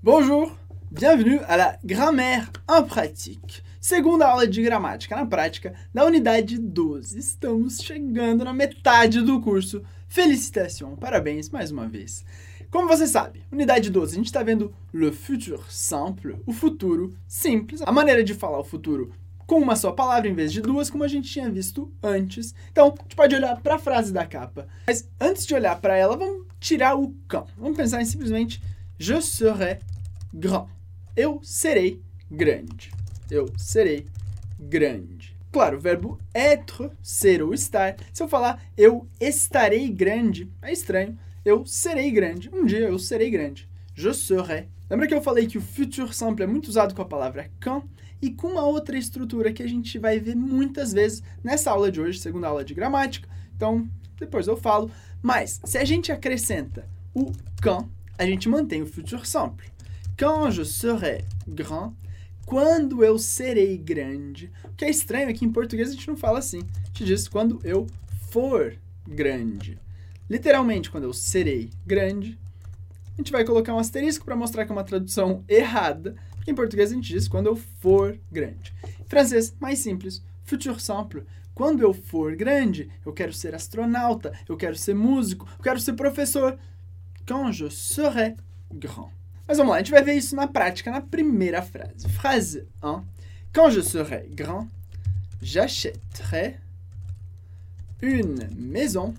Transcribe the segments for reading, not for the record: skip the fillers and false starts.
Bonjour, bienvenue à la Grammaire en Pratique. Segunda aula de gramática na prática da unidade 12. Estamos chegando na metade do curso. Félicitations, parabéns mais uma vez. Como você sabe, unidade 12, a gente está vendo le futur simple, o futuro simples. A maneira de falar o futuro com uma só palavra em vez de duas, como a gente tinha visto antes. Então, a gente pode olhar para a frase da capa. Mas antes de olhar para ela, vamos tirar o quand. Vamos pensar em simplesmente je serai grand. Eu serei grande. Eu serei grande. Claro, o verbo être, ser ou estar. Se eu falar eu estarei grande, é estranho. Eu serei grande. Um dia eu serei grande. Je serai. Lembra que eu falei que o futur simple é muito usado com a palavra quand e com uma outra estrutura que a gente vai ver muitas vezes nessa aula de hoje, segunda aula de gramática. Então, depois eu falo. Mas, se a gente acrescenta o quand, a gente mantém o futur simple. Quand je serai grand, quando eu serei grande. O que é estranho é que em português a gente não fala assim. A gente diz quando eu for grande. Literalmente, quando eu serei grande, a gente vai colocar um asterisco para mostrar que é uma tradução errada. Porque em português a gente diz quando eu for grande. Em francês, mais simples, futur simple. Quando eu for grande, eu quero ser astronauta, eu quero ser músico, eu quero ser professor. Quand je serai grand. Mas vamos lá, a gente vai ver isso na prática, na primeira frase. Frase 1. Quand je serai grand, j'achèterai une maison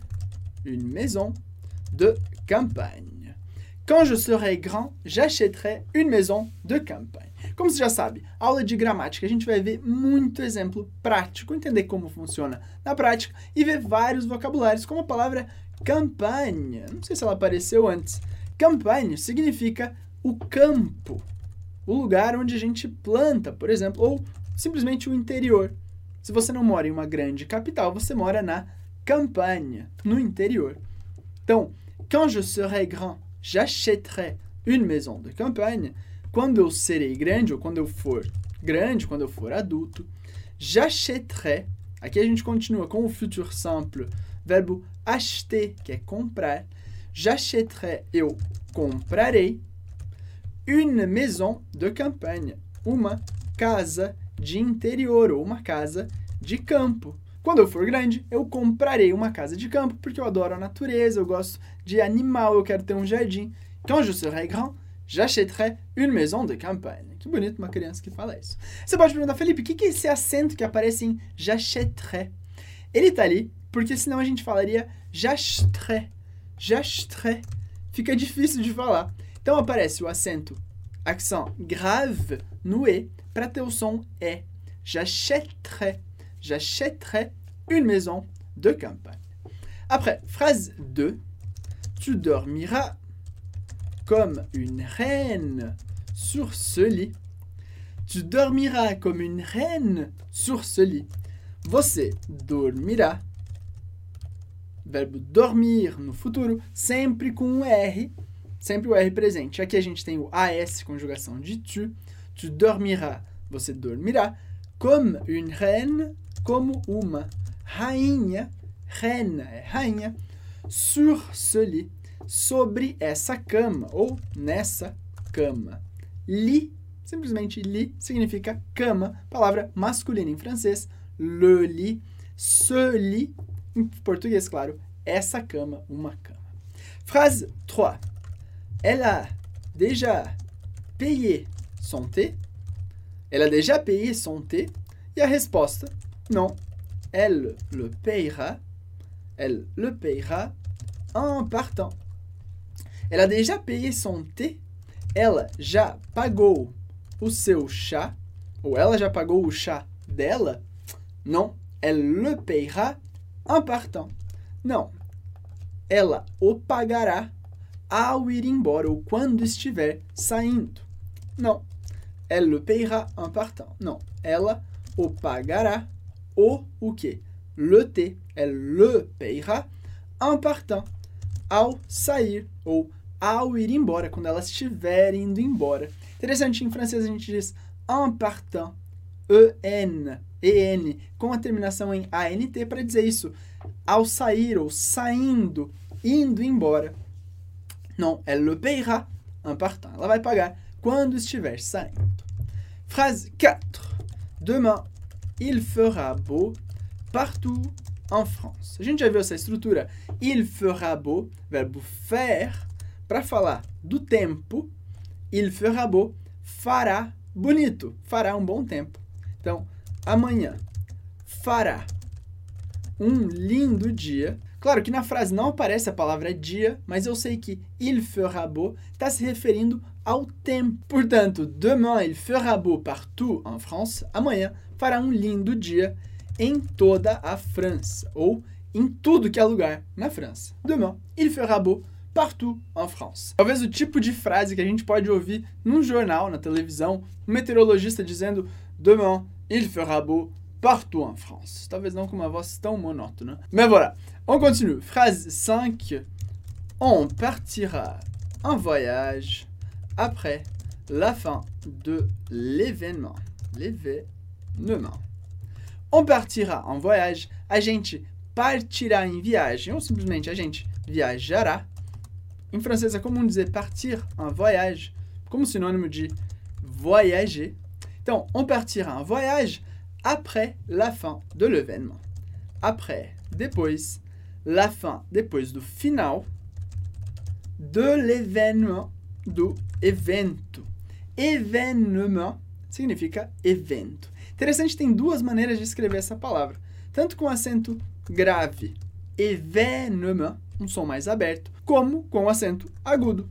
de campagne. Quand je serai grand, j'achèterai une maison de campagne. Como você já sabe, aula de gramática, a gente vai ver muito exemplo prático, entender como funciona na prática e ver vários vocabulários, como a palavra campagne. Não sei se ela apareceu antes. Campagne significa o campo, o lugar onde a gente planta, por exemplo, ou simplesmente o interior. Se você não mora em uma grande capital, você mora na campagne, no interior. Então, quand je serai grand, j'achèterai une maison de campagne. Quando eu serei grande, ou quando eu for grande, quando eu for adulto, j'achèterai. Aqui a gente continua com o futur simple, verbo acheter, que é comprar. J'achèterai, eu comprarei. Une maison de campagne, uma casa de interior ou uma casa de campo. Quando eu for grande, eu comprarei uma casa de campo porque eu adoro a natureza, eu gosto de animal, eu quero ter um jardim. Quand je serai grand, j'achèterai une maison de campagne. Que bonito uma criança que fala isso. Você pode perguntar, Felipe, o que é esse acento que aparece em j'achèterai? Ele está ali porque senão a gente falaria j'achèterai. J'achèterai. Fica difícil de falar. Então aparece o acento accent grave no E para ter o som E. J'achèterai. J'achèterai une maison de campagne. Après, phrase 2. Tu dormiras comme une reine sur ce lit. Tu dormiras comme une reine sur ce lit. Você dormirá. Verbo dormir no futuro, sempre com um R. Sempre o R presente. Aqui a gente tem o AS, conjugação de tu. Tu dormiras. Você dormirá. Comme une reine, como uma rainha. Reine é rainha. Sur ce lit. Sobre essa cama. Ou nessa cama. Lit, simplesmente lit, significa cama. Palavra masculina em francês. Le lit. Ce lit, em português, claro. Essa cama, uma cama. Phrase 3. Elle a déjà payé son thé. Elle a déjà payé son thé. E a resposta, non. Elle le payera. Elle le payera en partant. Elle a déjà payé son thé. Ela já pagou o seu chá. Ou ela já pagou o chá dela. Non. Elle le payera en partant. Não. Ela o pagará ao ir embora ou quando estiver saindo. Não. Elle le payera en partant. Não. Ela o pagará o quê? Le thé. Elle le payera en partant. Ao sair ou ao ir embora, quando ela estiver indo embora. Interessante, em francês a gente diz en partant. E-N, E-N, com a terminação em A-N-T para dizer isso. Ao sair ou saindo, indo embora. Non, elle le payera en partant. Ela vai pagar quando estiver saindo. Phrase 4. Demain, il fera beau partout en France. A gente já viu essa estrutura? Il fera beau, verbo faire, para falar do tempo. Il fera beau, fará bonito, fará um bom tempo. Então, amanhã fará um lindo dia. Claro que na frase não aparece a palavra dia, mas eu sei que il fera beau está se referindo ao tempo. Portanto, demain il fera beau partout en France. Amanhã fará um lindo dia em toda a França, ou em tudo que é lugar na França. Demain il fera beau partout en France. Talvez o tipo de frase que a gente pode ouvir num jornal, na televisão, um meteorologista dizendo demain il fera beau partout en France. Talvez não com uma voz tão monótona. Mais voilà, on continue. Phrase 5. On partira en voyage après la fin de l'événement. L'événement. On partira en voyage. A gente partirá em viagem, ou simplesmente a gente viajará. Em francês é comum dizer partir en voyage, como sinônimo de voyager. Então, on partira en voyage après la fin de l'événement. Après, depois, la fin, depois do final, de l'événement, do evento. Événement significa evento. Interessante, tem duas maneiras de escrever essa palavra. Tanto com acento grave, événement, um som mais aberto, como com acento agudo,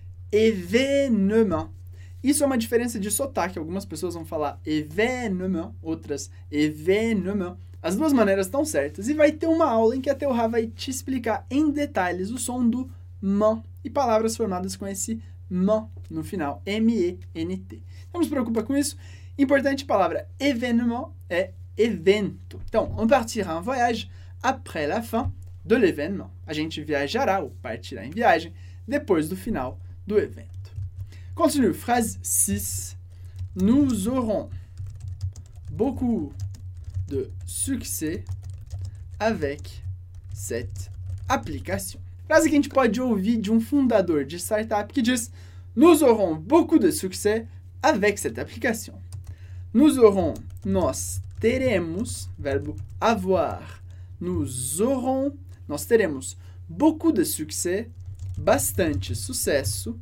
événement. Isso é uma diferença de sotaque. Algumas pessoas vão falar événement, outras événement. As duas maneiras estão certas. E vai ter uma aula em que a Teorá vai te explicar em detalhes o som do man e palavras formadas com esse man no final, M-E-N-T. Não se preocupa com isso. Importante palavra événement é evento. Então, on partira en voyage après la fin de l'événement. A gente viajará ou partirá em viagem depois do final do evento. Continue. Phrase 6. Nous aurons beaucoup de succès avec cette application. Frase que a gente pode ouvir de um fundador de startup que diz: Nous aurons beaucoup de succès avec cette application. Nous aurons, nós teremos, verbo avoir. Nous aurons, nós teremos beaucoup de succès, bastante sucesso,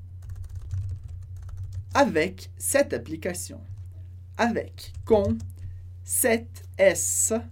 avec cette application. Avec, com, cette, essa,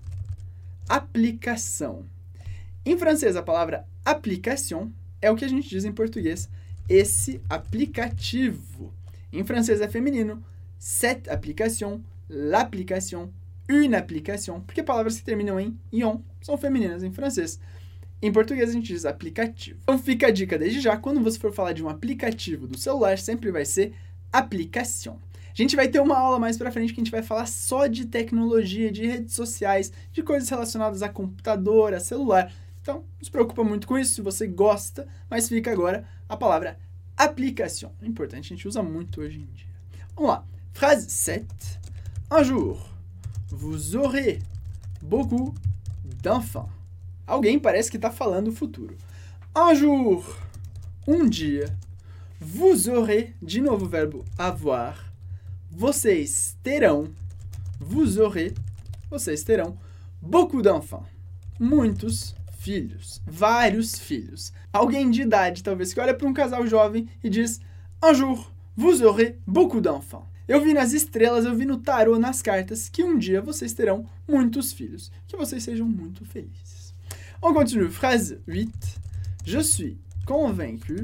aplicação. Em francês, a palavra application é o que a gente diz em português, esse aplicativo. Em francês é feminino, cette application, l'application, une application, porque palavras que terminam em ion são femininas em francês. Em português a gente diz aplicativo. Então fica a dica desde já, quando você for falar de um aplicativo do celular, sempre vai ser application. A gente vai ter uma aula mais pra frente que a gente vai falar só de tecnologia, de redes sociais, de coisas relacionadas a computador, a celular. Então, não se preocupa muito com isso, se você gosta, mas fica agora a palavra application. É importante, a gente usa muito hoje em dia. Vamos lá. Phrase 7. Un jour, vous aurez beaucoup d'enfants. Alguém parece que está falando o futuro. Un jour, um dia, vous aurez, de novo o verbo avoir, vocês terão, vous aurez, vocês terão, beaucoup d'enfants, muitos filhos, vários filhos. Alguém de idade, talvez, que olha para um casal jovem e diz: Un jour, vous aurez beaucoup d'enfants. Eu vi nas estrelas, eu vi no tarô, nas cartas, que um dia vocês terão muitos filhos. Que vocês sejam muito felizes. On continue. Phrase 8. Je suis convaincu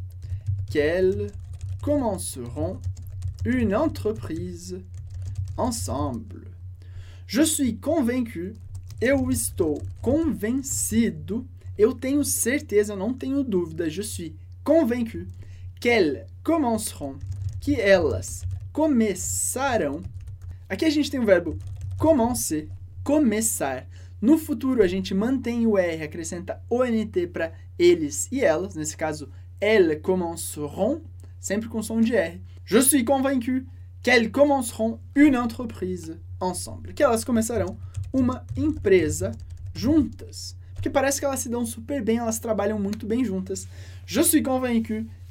qu'elles commenceront une entreprise ensemble. Je suis convaincu. Eu estou convencido. Eu tenho certeza, não tenho dúvida. Je suis convaincu qu'elles commenceront. Que elas começarão. Aqui a gente tem o verbo commencer, começar. No futuro a gente mantém o R, acrescenta ONT para eles e elas. Nesse caso, elles commenceront, sempre com som de R. Je suis convaincu qu'elles commenceront une entreprise ensemble. Que elas começarão uma empresa juntas. Porque parece que elas se dão super bem, elas trabalham muito bem juntas. Je suis convaincu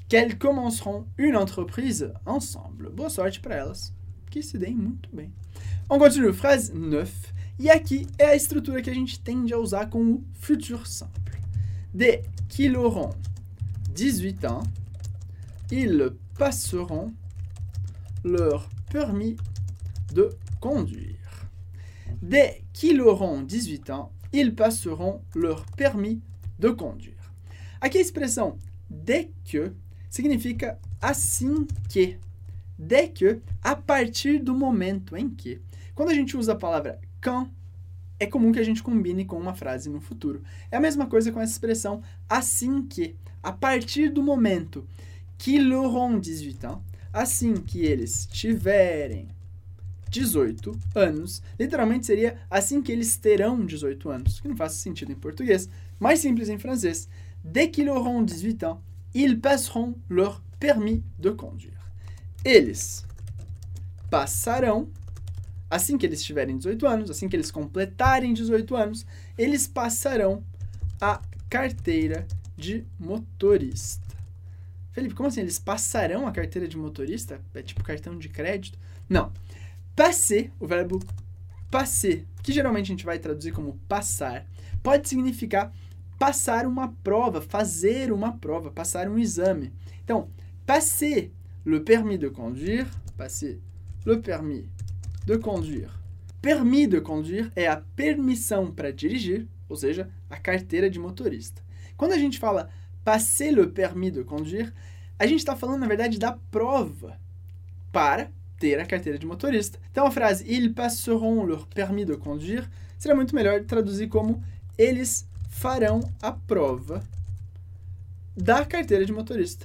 qu'elles commenceront une entreprise ensemble. Boa sorte para elas, que se deem muito bem. On continue, phrase 9. E aqui é a estrutura que a gente tende a usar com o futur simple. Dès qu'ils auront 18 ans, ils passeront leur permis de conduire. Dès qu'ils auront 18 ans, ils passeront leur permis de conduire. Aqui a expressão dès que significa assim que. Dès que, a partir do momento em que. Quando a gente usa a palavra quand, é comum que a gente combine com uma frase no futuro. É a mesma coisa com essa expressão assim que. A partir do momento qu'ils auront 18 ans, assim que eles tiverem 18 anos, literalmente seria assim que eles terão 18 anos, que não faz sentido em português, mais simples em francês. Dès qu'ils auront 18 ans, ils passeront leur permis de conduire. Eles passarão, assim que eles tiverem 18 anos, assim que eles completarem 18 anos, eles passarão a carteira de motorista. Felipe, como assim? Eles passarão a carteira de motorista? É tipo cartão de crédito? Não. Passer, o verbo passer, que geralmente a gente vai traduzir como passar, pode significar passar uma prova, fazer uma prova, passar um exame. Então, passer le permis de conduire, passer le permis de conduire. Permis de conduire é a permissão para dirigir, ou seja, a carteira de motorista. Quando a gente fala passer le permis de conduire, a gente está falando, na verdade, da prova para ter a carteira de motorista. Então, a frase ils passeront leur permis de conduire seria muito melhor traduzir como eles farão a prova da carteira de motorista.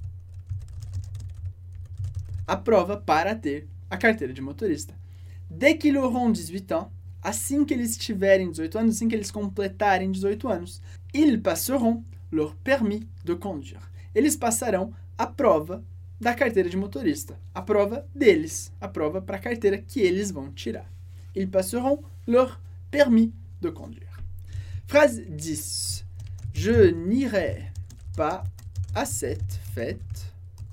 A prova para ter a carteira de motorista. Dès qu'ils auront 18 ans, assim que eles tiverem 18 anos, assim que eles completarem 18 anos, ils passeront leur permis de conduire. Eles passarão a prova da carteira de motorista. A prova deles. A prova para a carteira que eles vão tirar. Ils passeront leur permis de conduire. Phrase 10. Je n'irai pas à cette fête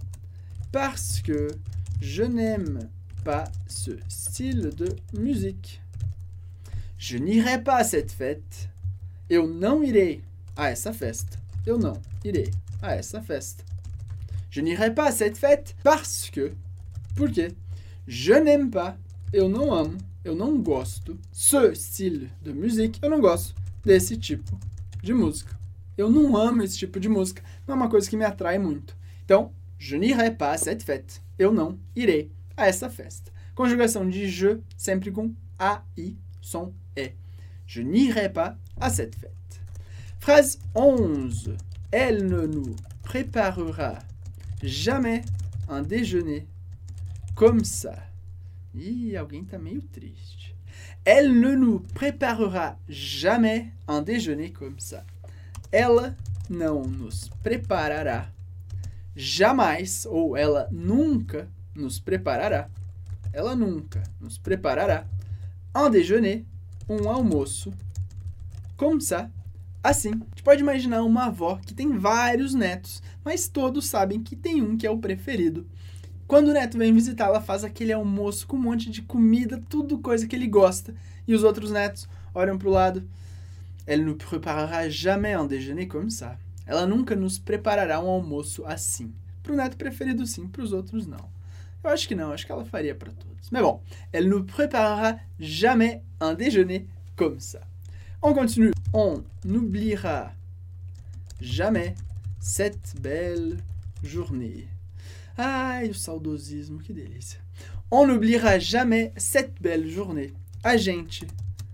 parce que je n'aime pas ce style de musique. Je n'irai pas à cette fête. Eu não irei a essa festa. Eu não irei a essa festa. Je n'irai pas à cette fête parce que, porque, je n'aime pas, eu não amo, eu não gosto, ce style de musique, eu não gosto desse tipo de música. Eu não amo esse tipo de música, não é uma coisa que me atrai muito. Então, je n'irai pas à cette fête. Eu não irei a essa festa. Conjugação de je, sempre com a, i, som, e. Je n'irai pas à cette fête. Phrase 11. Elle ne nous préparera jamais un déjeuner comme ça. Ih, alguém tá meio triste. Elle ne nous préparera jamais un déjeuner comme ça. Ela não nos preparará jamais, ou ela nunca nos preparará. Ela nunca nos preparará un déjeuner, um almoço, comme ça, assim. A gente pode imaginar uma avó que tem vários netos, mas todos sabem que tem um que é o preferido. Quando o neto vem visitar, ela faz aquele almoço com um monte de comida, tudo coisa que ele gosta. E os outros netos olham para o lado. Elle ne préparera jamais un déjeuner comme ça. Ela nunca nos preparará um almoço assim. Para o neto preferido, sim. Para os outros, não. Eu acho que não. Acho que ela faria para todos. Mais bon. Elle ne préparera jamais un déjeuner comme ça. On continue. On n'oubliera jamais cette belle journée. Ai, o saudosismo, que delícia. On n'oubliera jamais cette belle journée. A gente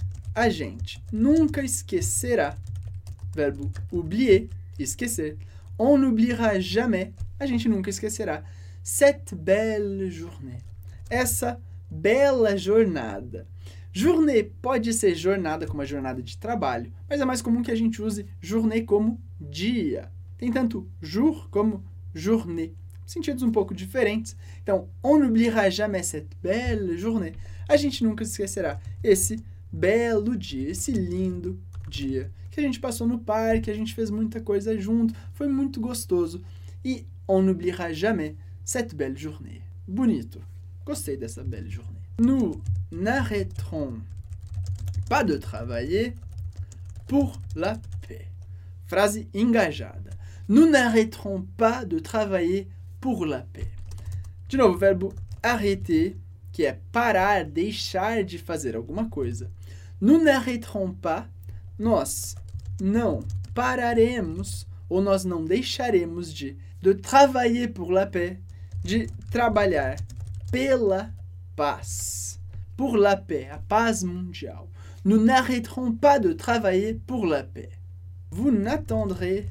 nunca esquecerá. Verbo oublier, esquecer. On n'oubliera jamais, a gente nunca esquecerá. Cette belle journée. Essa bela jornada. Journée pode ser jornada como a jornada de trabalho, mas é mais comum que a gente use journée como dia. Tem tanto jour como journée. Sentidos um pouco diferentes. Então, on n'oubliera jamais cette belle journée. A gente nunca esquecerá esse belo dia, esse lindo dia que a gente passou no parque, a gente fez muita coisa junto, foi muito gostoso. E on n'oubliera jamais cette belle journée. Bonito. Gostei dessa belle journée. Nous n'arrêterons pas de travailler pour la paix. Frase engajada. Nous n'arrêterons pas de travailler pour la paix. De novo, o verbo arrêter, que é parar, deixar de fazer alguma coisa. Nous n'arrêterons pas, nós não pararemos, ou nós não deixaremos de travailler pour la paix, de trabalhar pela paz. Pour la paix, a paz mundial. Nous n'arrêterons pas de travailler pour la paix. Vous n'attendrez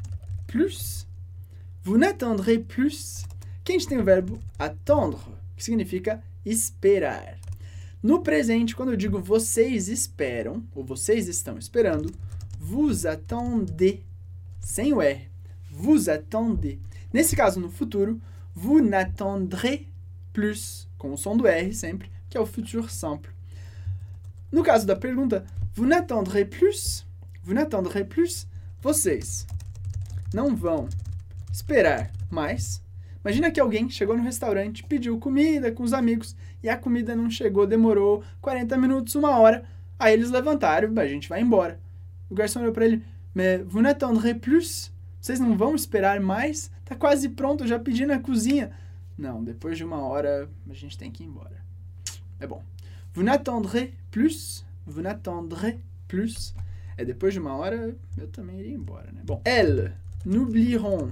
plus. Vous n'attendrez plus. Que a gente tem o verbo attendre, que significa esperar. No presente, quando eu digo vocês esperam, ou vocês estão esperando, vous attendez, sem o R. Vous attendez. Nesse caso, no futuro, vous n'attendrez plus, com o som do R sempre, que é o futur simple. No caso da pergunta, vous n'attendrez plus? Vous n'attendrez plus? Vocês não vão esperar mais. Imagina que alguém chegou no restaurante, pediu comida com os amigos e a comida não chegou, demorou 40 minutos, 1 hora. Aí eles levantaram, a gente vai embora. O garçom olhou para ele, mais vous n'attendrez plus? Vocês não vão esperar mais? Tá quase pronto, eu já pedi na cozinha. Não, depois de 1 hora a gente tem que ir embora. É bom. Vous n'attendrez plus? Vous n'attendrez plus? É depois de 1 hora eu também iria embora, né? Bom, elles n'oublieront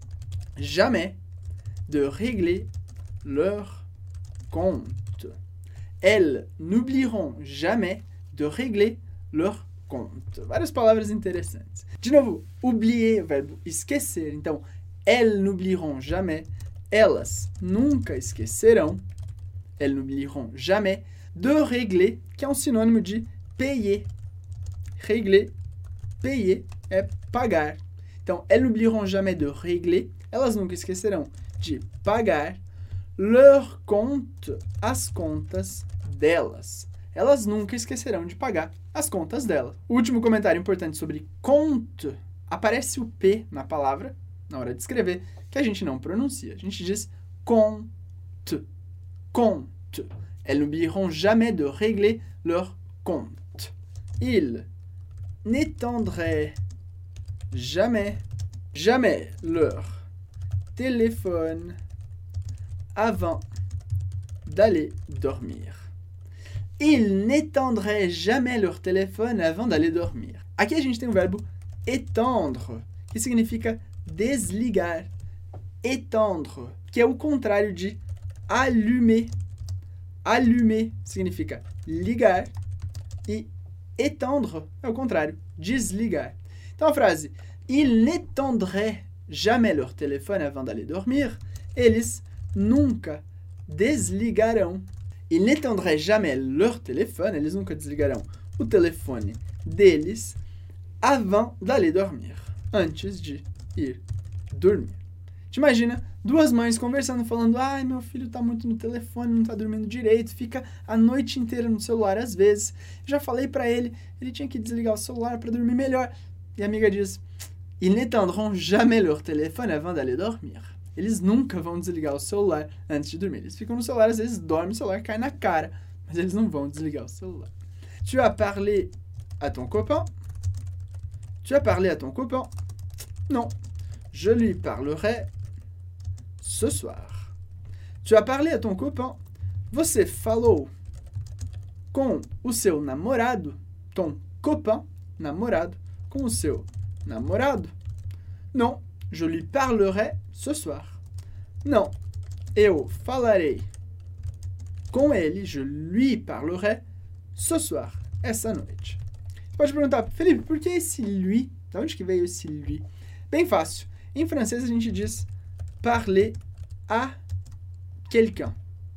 jamais de régler leur compte. Elles n'oublieront jamais de régler leur compte. Várias palavras interessantes. De novo, oublier, o verbo esquecer. Então, elles n'oublieront jamais. Elas nunca esquecerão. Elles n'oublieront jamais de régler, que é um sinônimo de payer. Régler, payer é pagar. Então, elles n'oublieront jamais de régler. Elas nunca esquecerão de pagar leur compte, as contas delas. Elas nunca esquecerão de pagar as contas delas. O último comentário importante sobre compte, aparece o P na palavra, na hora de escrever, que a gente não pronuncia. A gente diz compte, compte. Elles n'oublieront jamais de régler leur compte. Ils n'étendraient jamais leur téléphone avant d'aller dormir. Ils n'étendraient jamais leur téléphone avant d'aller dormir. Aqui a gente tem o verbo étendre, que significa desligar. Étendre, que é o contrário de allumer. Allumer significa ligar e étendre é o contrário, desligar. Então a frase ils n'étendraient jamais leur téléphone avant d'aller dormir. Eles nunca desligarão. Ils n'étendraient jamais leur téléphone. Eles nunca desligarão o telefone deles avant d'aller dormir. Antes de ir dormir. Te imagina 2 mães conversando, falando: ai, meu filho tá muito no telefone, não tá dormindo direito, fica a noite inteira no celular às vezes. Já falei pra ele tinha que desligar o celular para dormir melhor. E a amiga diz: ils n'étendront jamais leur téléphone avant d'aller dormir. Eles nunca vão desligar o celular antes de dormir. Eles ficam no celular, às vezes dormem, o celular cai na cara, mas eles não vão desligar o celular. Tu as parlé à ton copain? Tu as parlé à ton copain? Non, je lui parlerai ce soir. Tu as parlé à ton copain? Você falou com o seu namorado? Ton copain, namorado, com o seu namorado? Non, je lui parlerai ce soir. Não, eu falarei com ele, je lui parlerai ce soir, essa noite. Você pode perguntar: Felipe, por que esse lui? De onde que veio esse lui? Bem fácil. Em francês a gente diz parler à quelqu'un.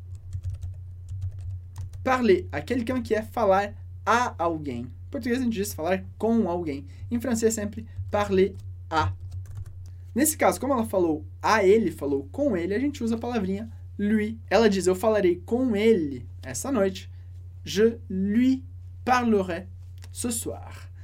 Parler à quelqu'un, que é falar a alguém. Em português a gente diz falar com alguém. Em francês sempre parler à. Nesse caso, como ela falou a ele, falou com ele, a gente usa a palavrinha lui. Ela diz: eu falarei com ele essa noite. Je lui parlerai ce soir. Se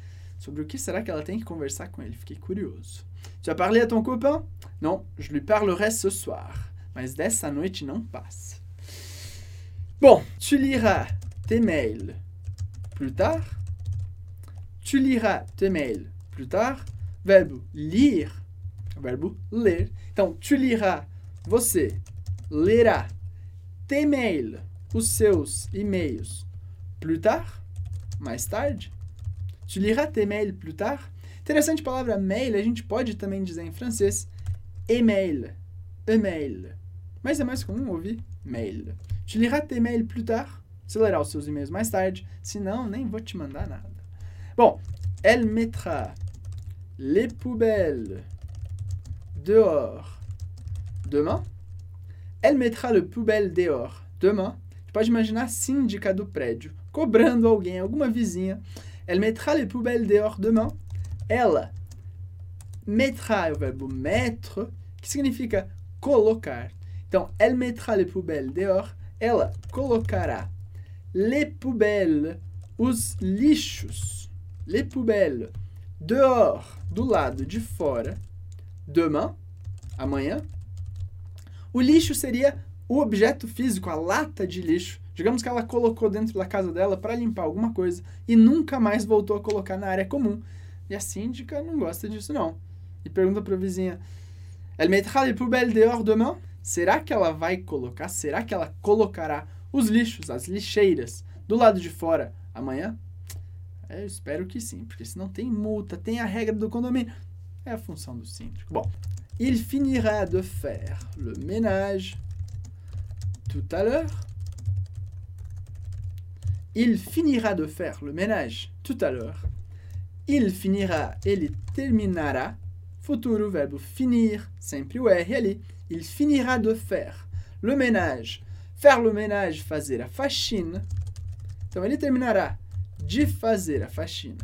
sobre o que será que ela tem que conversar com ele. Fiquei curioso. Tu as parlé à ton copain? Non, je lui parlerai ce soir. Mas dessa noite não passa. Bom, tu liras tes mails plus tard. Tu liras tes mails plus tard. Verbo lire. Verbo ler. Então, tu liras, você lerá tes mails, os seus e-mails, plus tard, mais tarde. Tu liras tes mails plus tard. Interessante a palavra mail, a gente pode também dizer em francês email, email. Mas é mais comum ouvir mail. Tu liras tes mails plus tard. Você lerá os seus e-mails mais tarde. Senão, nem vou te mandar nada. Bom, elle mettra les poubelles dehors demain. Elle mettra le poubelle dehors demain. Você pode imaginar a síndica do prédio cobrando alguém, alguma vizinha. Elle mettra les poubelles dehors demain. Ela mettra é o verbo mettre, que significa colocar. Então, elle mettra les poubelles dehors. Ela colocará les poubelles, os lixos. Les poubelles dehors, do lado de fora. Demain, amanhã. O lixo seria o objeto físico, a lata de lixo. Digamos que ela colocou dentro da casa dela para limpar alguma coisa e nunca mais voltou a colocar na área comum. E a síndica não gosta disso, não. E pergunta para a vizinha, elle mettra les poubelles dehors demain? Será que ela vai colocar, será que ela colocará os lixos, as lixeiras, do lado de fora amanhã? Eu espero que sim, porque senão tem multa, tem a regra do condomínio. É a função do síndico. Bom, il finira de faire le ménage tout à l'heure. Il finira de faire le ménage tout à l'heure. Il finira, ele terminará. Futuro, verbo finir, sempre o R ali. Il finira de faire le ménage. Faire le ménage, fazer a faxina. Então, ele terminará de fazer a faxina.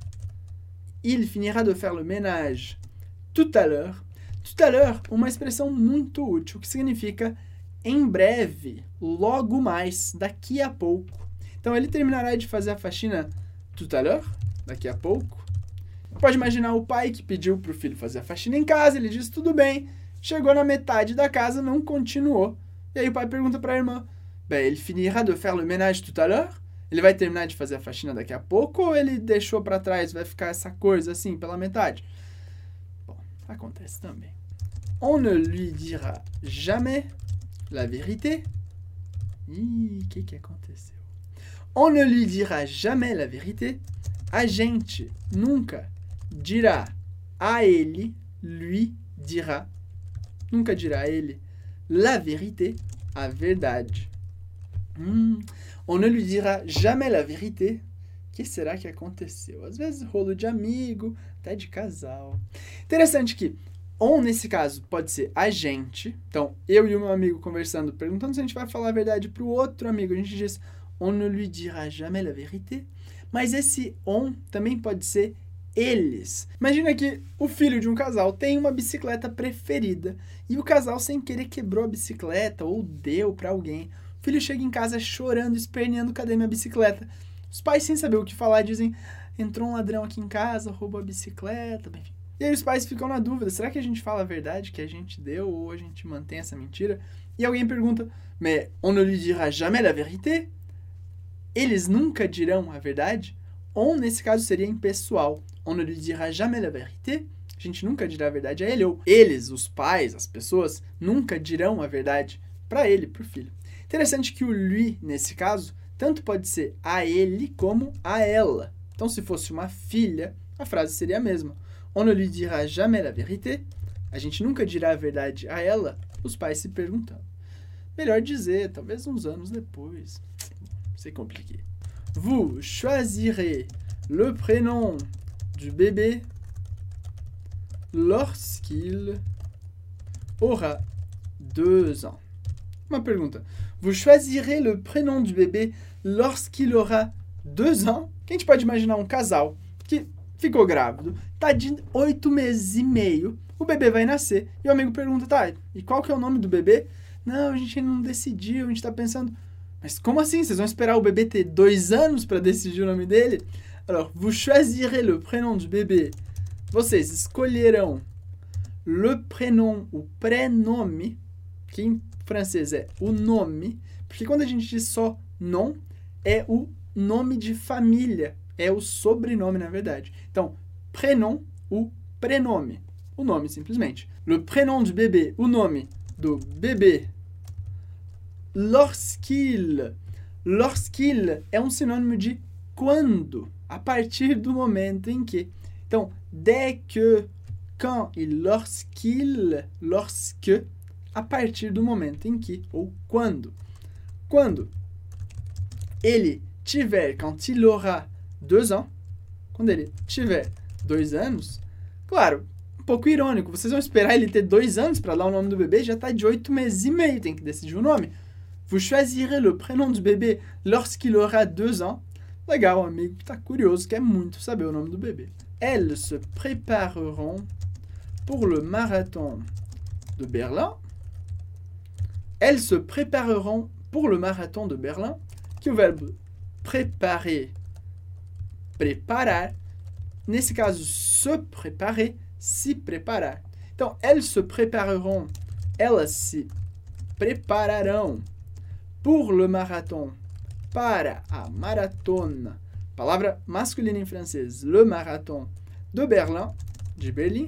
Il finira de faire le ménage tout à l'heure. Tout à l'heure, uma expressão muito útil, que significa em breve, logo mais, daqui a pouco. Então, ele terminará de fazer a faxina tout à l'heure, daqui a pouco. Pode imaginar o pai que pediu para o filho fazer a faxina em casa, ele disse tudo bem, chegou na metade da casa, não continuou. E aí o pai pergunta para a irmã, ele finira de faire le ménage tout à l'heure? Ele vai terminar de fazer a faxina daqui a pouco ou ele deixou para trás, vai ficar essa coisa assim pela metade? Bom, acontece também. On ne lui dira jamais la vérité. Ih, o que aconteceu? On ne lui dira jamais la vérité. A gente nunca dirá a ele, lui dirá, nunca dirá a ele la vérité, a verdade. On ne lui dira jamais la vérité. O que será que aconteceu? Às vezes rolo de amigo, até de casal. Interessante que on, nesse caso, pode ser a gente. Então, eu e o meu amigo conversando, perguntando se a gente vai falar a verdade para o outro amigo. A gente diz, on ne lui dira jamais la vérité. Mas esse on também pode ser eles. Imagina que o filho de um casal tem uma bicicleta preferida e o casal sem querer quebrou a bicicleta ou deu para alguém. O filho chega em casa chorando, esperneando, cadê minha bicicleta? Os pais, sem saber o que falar, dizem, entrou um ladrão aqui em casa, roubou a bicicleta, enfim. E aí os pais ficam na dúvida, será que a gente fala a verdade que a gente deu ou a gente mantém essa mentira? E alguém pergunta, mais on ne lui dira jamais la vérité? Eles nunca dirão a verdade? On, nesse caso, seria impessoal. On ne lui dira jamais la vérité. A gente nunca dirá a verdade a ele. Ou eles, os pais, as pessoas, nunca dirão a verdade para ele, para o filho. Interessante que o lui, nesse caso, tanto pode ser a ele como a ela. Então, se fosse uma filha, a frase seria a mesma. On ne lui dira jamais la vérité. A gente nunca dirá a verdade a ela, os pais se perguntando. Melhor dizer, talvez uns anos depois. C'est compliqué. Vous choisirez le prénom du bébé lorsqu'il aura 2 ans. Uma pergunta. Vous choisirez le prénom du bébé lorsqu'il aura 2 ans? Que a gente pode imaginar um casal que ficou grávido, tá de 8 meses e meio, o bebê vai nascer, e o amigo pergunta, tá, e qual que é o nome do bebê? Não, a gente ainda não decidiu, a gente tá pensando... Mas como assim? Vocês vão esperar o bebê ter 2 anos para decidir o nome dele? Alors, vous choisirez le prénom du bebê. Vocês escolherão le prénom, o prenome, que em francês é o nome, porque quando a gente diz só nom, é o nome de família, é o sobrenome, na verdade. Então, prénom, o prenome, o nome simplesmente. Le prénom du bébé, o nome do bebê. Lorsqu'il é um sinônimo de quando, a partir do momento em que. Então, dès que, quand e lorsqu'il, lorsque, a partir do momento em que, ou quando. Quando ele tiver, quand il aura 2 ans, quando ele tiver 2 anos, claro, um pouco irônico, vocês vão esperar ele ter 2 anos para dar o nome do bebê, já está de 8 meses e meio, tem que decidir o nome. Vous choisirez le prénom du bébé lorsqu'il aura 2 ans. Legal, um amigo que está curioso, quer muito saber o nome do bebê. Elles se prépareront pour le marathon de Berlin. Elles se prépareront pour le marathon de Berlin, que o verbo préparer, preparar, nesse caso, se préparer, se preparar. Então, elles se prépareront, elas se prepararão pour le marathon, para a maratona, palavra masculina em francês, le marathon de Berlin, de Berlim.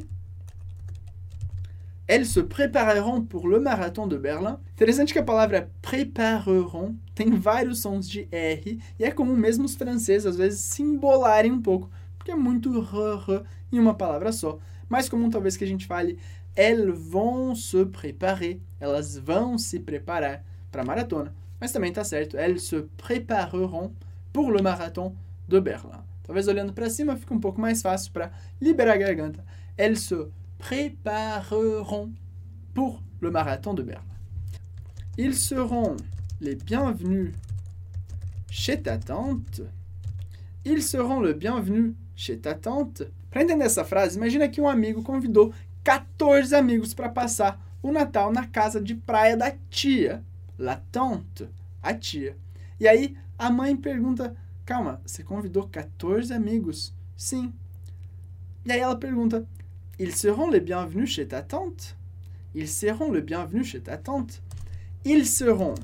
Elles se prépareront pour le marathon de Berlin. Interessante que a palavra prépareront tem vários sons de R e é comum mesmo os franceses às vezes se embolarem um pouco, porque é muito r em uma palavra só. Mais comum talvez que a gente fale elles vont se préparer, elas vão se preparar para a maratona. Mas também está certo, elles se prépareront pour le marathon de Berlin. Talvez olhando para cima fique um pouco mais fácil para liberar a garganta. Elles se prépareront pour le marathon de Berlin. Ils seront les bienvenus chez ta tante. Ils seront le bienvenu chez ta tante. Para entender essa frase, imagina que um amigo convidou 14 amigos para passar o Natal na casa de praia da tia. La tante, a tia. E aí a mãe pergunta, calma, você convidou 14 amigos? Sim. E aí ela pergunta, ils seront les bienvenus chez ta tante? Ils seront les bienvenus chez ta tante? Ils serão,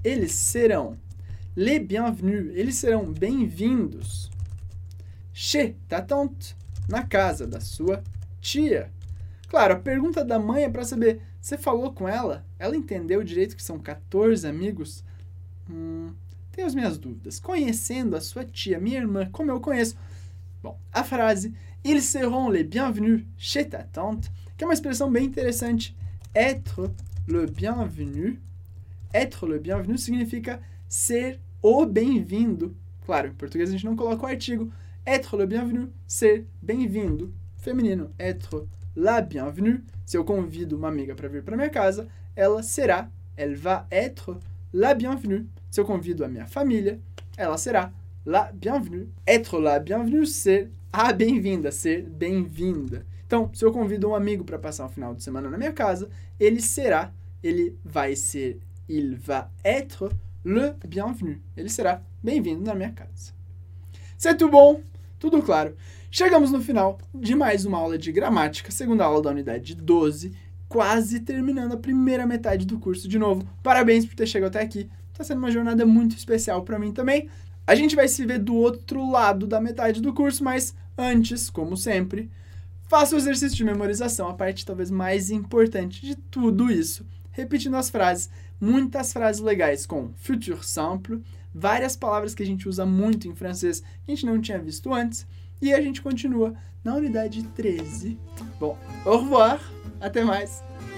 les bienvenus, eles serão bem-vindos chez ta tante, na casa da sua tia. Claro, a pergunta da mãe é para saber, você falou com ela? Ela entendeu direito que são 14 amigos? Tenho as minhas dúvidas. Conhecendo a sua tia, minha irmã, como eu conheço. Bom, a frase, ils seront les bienvenus chez ta tante, que é uma expressão bem interessante. Être le bienvenu significa ser o bem-vindo. Claro, em português a gente não coloca o artigo. Être le bienvenu, ser bem-vindo. Feminino, être la bienvenue. Se eu convido uma amiga para vir para minha casa, ela será, elle va être la bienvenue. Se eu convido a minha família, ela será la bienvenue. Être la bienvenue, ser a bem-vinda, ser bem-vinda. Então, se eu convido um amigo para passar um final de semana na minha casa, ele vai ser, il va être le bienvenu. Ele será bem-vindo na minha casa. C'est tout bom? Tudo claro. Chegamos no final de mais uma aula de gramática, segunda aula da unidade 12, quase terminando a primeira metade do curso de novo. Parabéns por ter chegado até aqui. Está sendo uma jornada muito especial para mim também. A gente vai se ver do outro lado da metade do curso, mas antes, como sempre, faça o exercício de memorização, a parte talvez mais importante de tudo isso. Repetindo as frases, muitas frases legais com futur simple, várias palavras que a gente usa muito em francês que a gente não tinha visto antes. E a gente continua na unidade 13. Bom, au revoir, até mais!